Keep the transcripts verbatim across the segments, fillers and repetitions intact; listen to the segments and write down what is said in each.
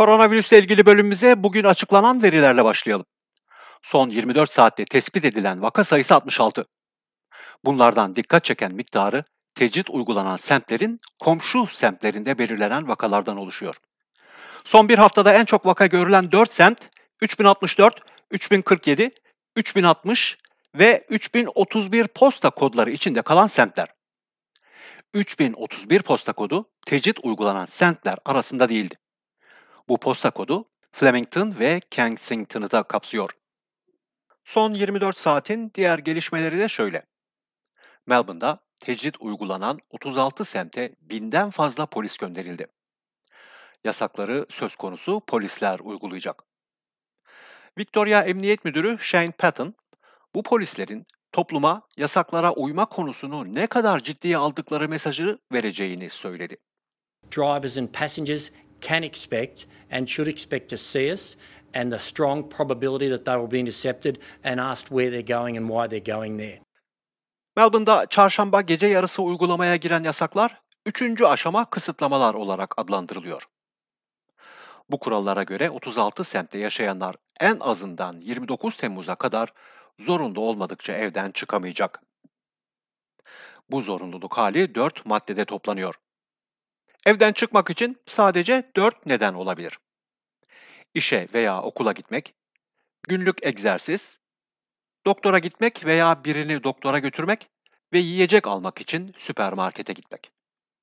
Koronavirüsle ilgili bölümümüze bugün açıklanan verilerle başlayalım. Son yirmi dört saatte tespit edilen vaka sayısı altmış altı. Bunlardan dikkat çeken miktarı tecrit uygulanan semtlerin komşu semtlerinde belirlenen vakalardan oluşuyor. Son bir haftada en çok vaka görülen dört semt üç bin altmış dört, üç bin kırk yedi, üç bin altmış ve üç bin otuz bir posta kodları içinde kalan semtler. üç bin otuz bir posta kodu tecrit uygulanan semtler arasında değildi. Bu posta kodu Flemington ve Kensington'ı da kapsıyor. Son yirmi dört saatin diğer gelişmeleri de şöyle. Melbourne'da tecrit uygulanan otuz altı semte binden fazla polis gönderildi. Yasakları söz konusu polisler uygulayacak. Victoria Emniyet Müdürü Shane Patton, bu polislerin topluma yasaklara uyma konusunu ne kadar ciddiye aldıkları mesajı vereceğini söyledi. Drivers and passengers can expect and should expect to see us, and the strong probability that they will be intercepted and asked where they're going and why they're going there. Melbourne'da çarşamba gece yarısı uygulamaya giren yasaklar üçüncü aşama kısıtlamalar olarak adlandırılıyor. Bu kurallara göre otuz altı semtte yaşayanlar en azından yirmi dokuz Temmuz'a kadar zorunlu olmadıkça evden çıkamayacak. Bu zorunluluk hali dört maddede toplanıyor. Evden çıkmak için sadece dört neden olabilir. İşe veya okula gitmek, günlük egzersiz, doktora gitmek veya birini doktora götürmek ve yiyecek almak için süpermarkete gitmek.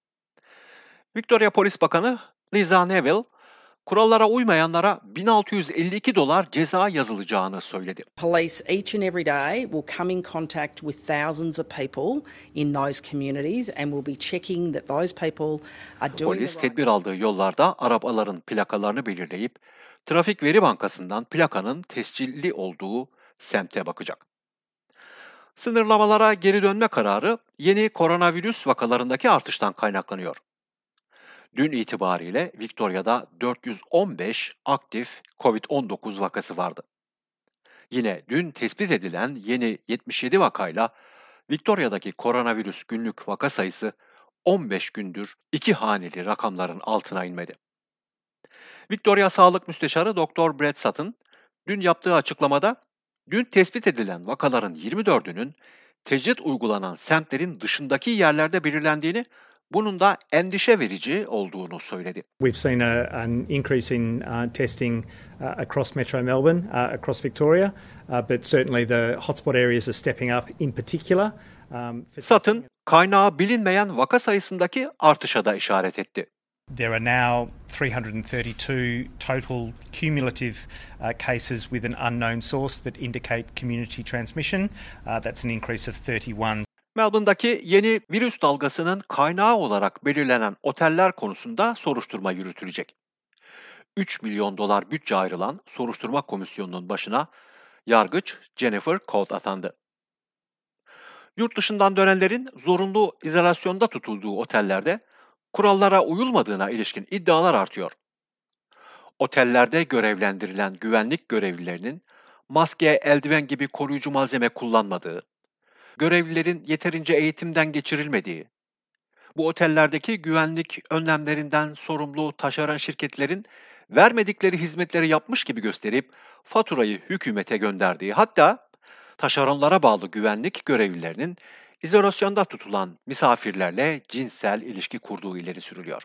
Victoria Polis Bakanı Liza Neville, kurallara uymayanlara bin altı yüz elli iki dolar ceza yazılacağını söyledi. Police each and every day will come in contact with thousands of people in those communities and will be checking that those people are doing Polis the right tedbir aldığı yollarda arabaların plakalarını belirleyip Trafik Veri Bankası'ndan plakanın tescilli olduğu semte bakacak. Sınırlamalara geri dönme kararı yeni koronavirüs vakalarındaki artıştan kaynaklanıyor. Dün itibariyle Victoria'da dört yüz on beş aktif covid on dokuz vakası vardı. Yine dün tespit edilen yeni yetmiş yedi vakayla Victoria'daki koronavirüs günlük vaka sayısı on beş gündür iki haneli rakamların altına inmedi. Victoria Sağlık Müsteşarı Doktor Brett Sutton, dün yaptığı açıklamada, dün tespit edilen vakaların yirmi dördünün tecrit uygulanan semtlerin dışındaki yerlerde belirlendiğini, bunun da endişe verici olduğunu söyledi. We've seen a, an increase in uh, testing uh, across Metro Melbourne, uh, across Victoria, uh, but certainly the hotspot areas are stepping up in particular. Um, for Sutton, testing. kaynağı bilinmeyen vaka sayısındaki artışa da işaret etti. There are now three hundred thirty-two total cumulative uh, cases with an unknown source that indicate community transmission. Uh, that's an increase of thirty-one. Melbourne'daki yeni virüs dalgasının kaynağı olarak belirlenen oteller konusunda soruşturma yürütülecek. üç milyon dolar bütçe ayrılan soruşturma komisyonunun başına yargıç Jennifer Colt atandı. Yurt dışından dönenlerin zorunlu izolasyonda tutulduğu otellerde kurallara uyulmadığına ilişkin iddialar artıyor. Otellerde görevlendirilen güvenlik görevlilerinin maske, eldiven gibi koruyucu malzeme kullanmadığı, görevlilerin yeterince eğitimden geçirilmediği, bu otellerdeki güvenlik önlemlerinden sorumlu taşeron şirketlerin vermedikleri hizmetleri yapmış gibi gösterip faturayı hükümete gönderdiği, hatta taşeronlara bağlı güvenlik görevlilerinin izolasyonda tutulan misafirlerle cinsel ilişki kurduğu ileri sürülüyor.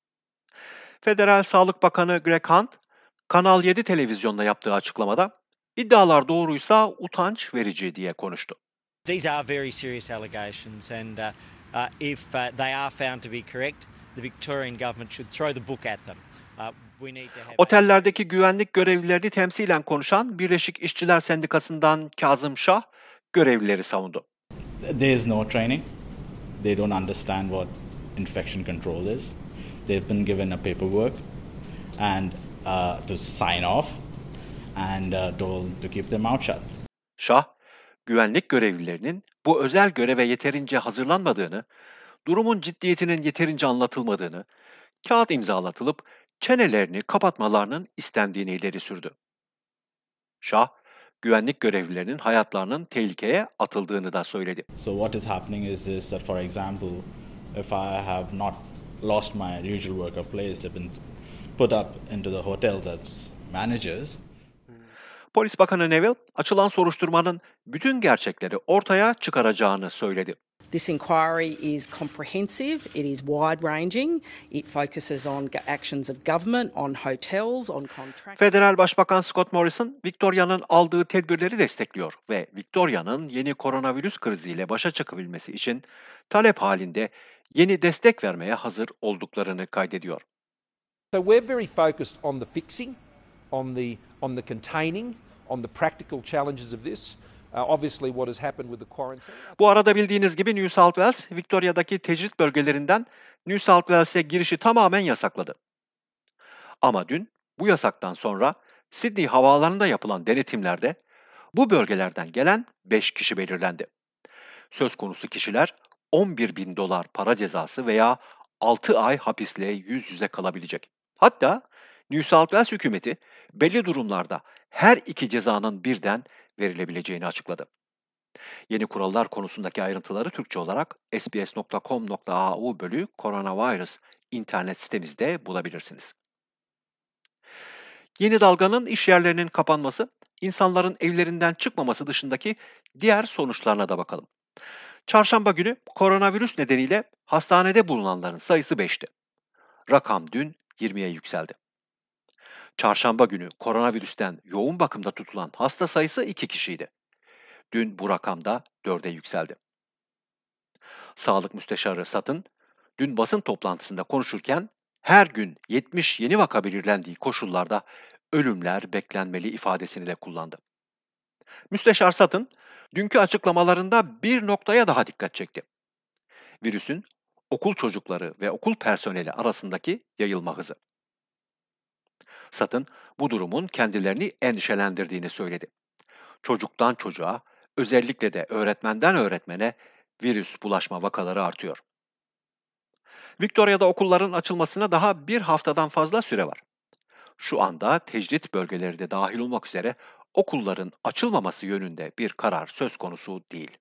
Federal Sağlık Bakanı Greg Hunt, Kanal yedi televizyonda yaptığı açıklamada, iddialar doğruysa utanç verici diye konuştu. These are very serious allegations, and uh, uh, if uh, they are found to be correct, the Victorian government should throw the book at them. Uh, we need to have Otellerdeki güvenlik görevlilerini temsilen konuşan Birleşik İşçiler Sendikası'ndan Kazım Şah, görevlileri savundu. There is no training. They don't understand what infection control is. They've been given a paperwork and uh, to sign off and uh, told to keep their mouth shut. Şah, güvenlik görevlilerinin bu özel göreve yeterince hazırlanmadığını, durumun ciddiyetinin yeterince anlatılmadığını, kağıt imzalatılıp çenelerini kapatmalarının istendiğini ileri sürdü. Şah, güvenlik görevlilerinin hayatlarının tehlikeye atıldığını da söyledi. So what is happening is this, that for example, if I have not lost my usual worker place, they've been put up into the hotels as managers. Polis Bakanı Neville, açılan soruşturmanın bütün gerçekleri ortaya çıkaracağını söyledi. This inquiry is comprehensive, it is wide-ranging, it focuses on go- actions of government, on hotels, on contracts. Federal Başbakan Scott Morrison, Victoria'nın aldığı tedbirleri destekliyor ve Victoria'nın yeni koronavirüs kriziyle başa çıkabilmesi için talep halinde yeni destek vermeye hazır olduklarını kaydediyor. So we're very focused on the fixing, on the on the containing, on the practical challenges of this. Uh, obviously what has happened with the quarantine. Bu arada bildiğiniz gibi New South Wales, Victoria'daki tecrit bölgelerinden New South Wales'e girişi tamamen yasakladı. Ama dün bu yasaktan sonra Sydney havaalanında yapılan denetimlerde bu bölgelerden gelen beş kişi belirlendi. Söz konusu kişiler on bir bin dolar para cezası veya altı ay hapisle yüz yüze kalabilecek. Hatta New South Wales hükümeti belli durumlarda her iki cezanın birden verilebileceğini açıkladı. Yeni kurallar konusundaki ayrıntıları Türkçe olarak s b s nokta com nokta a u bölü coronavirus internet sitemizde bulabilirsiniz. Yeni dalganın iş yerlerinin kapanması, insanların evlerinden çıkmaması dışındaki diğer sonuçlarına da bakalım. Çarşamba günü koronavirüs nedeniyle hastanede bulunanların sayısı beşti. Rakam dün yirmiye yükseldi. Çarşamba günü koronavirüsten yoğun bakımda tutulan hasta sayısı iki kişiydi. Dün bu rakam da dörde yükseldi. Sağlık Müsteşarı Sutton, dün basın toplantısında konuşurken her gün yetmiş yeni vaka belirlendiği koşullarda ölümler beklenmeli ifadesini de kullandı. Müsteşar Sutton, dünkü açıklamalarında bir noktaya daha dikkat çekti. Virüsün okul çocukları ve okul personeli arasındaki yayılma hızı. Sutton, bu durumun kendilerini endişelendirdiğini söyledi. Çocuktan çocuğa, özellikle de öğretmenden öğretmene virüs bulaşma vakaları artıyor. Victoria'da okulların açılmasına daha bir haftadan fazla süre var. Şu anda tecrit bölgeleri de dahil olmak üzere okulların açılmaması yönünde bir karar söz konusu değil.